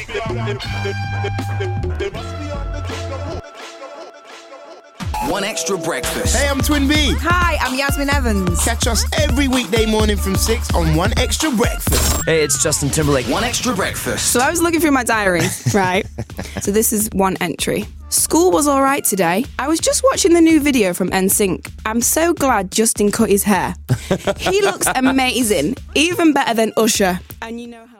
One Extra Breakfast. Hey, I'm Twin B. Hi, I'm Yasmin Evans. Catch us every weekday morning from 6 on One Extra Breakfast. Hey, it's Justin Timberlake. One Extra Breakfast. So I was looking through my diary, right? So this is one entry. School was all right today. I was just watching the new video from NSYNC. I'm so glad Justin cut his hair. He looks amazing, even better than Usher. And you know how